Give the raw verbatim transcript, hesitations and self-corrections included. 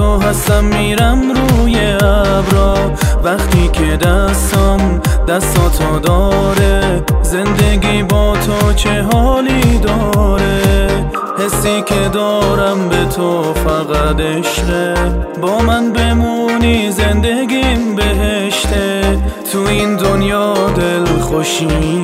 تو هستم میرم روی ابرا، وقتی که دستم دستاتو داره. زندگی با تو چه حالی داره، حسی که دارم به تو فقط عشقه. با من بمونی زندگیم بهشته، تو این دنیا دل خوشی